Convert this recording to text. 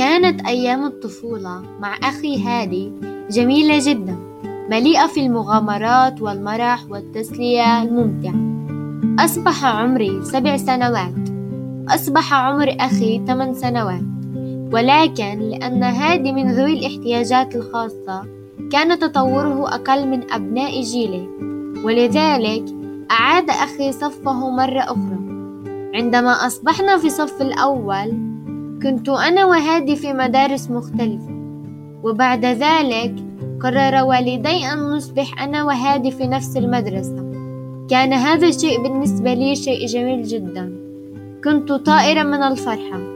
كانت أيام الطفولة مع أخي هادي جميلة جدا، مليئة في المغامرات والمرح والتسلية الممتعة. أصبح عمري 7 سنوات، أصبح عمر أخي 8 سنوات، ولكن لأن هادي من ذوي الاحتياجات الخاصة كان تطوره أقل من أبناء جيله، ولذلك أعاد أخي صفه مرة أخرى. عندما أصبحنا في الصف الأول كنت أنا وهادي في مدارس مختلفة، وبعد ذلك قرر والدي أن نصبح أنا وهادي في نفس المدرسة. كان هذا الشيء بالنسبة لي شيء جميل جدا، كنت طائرة من الفرحة.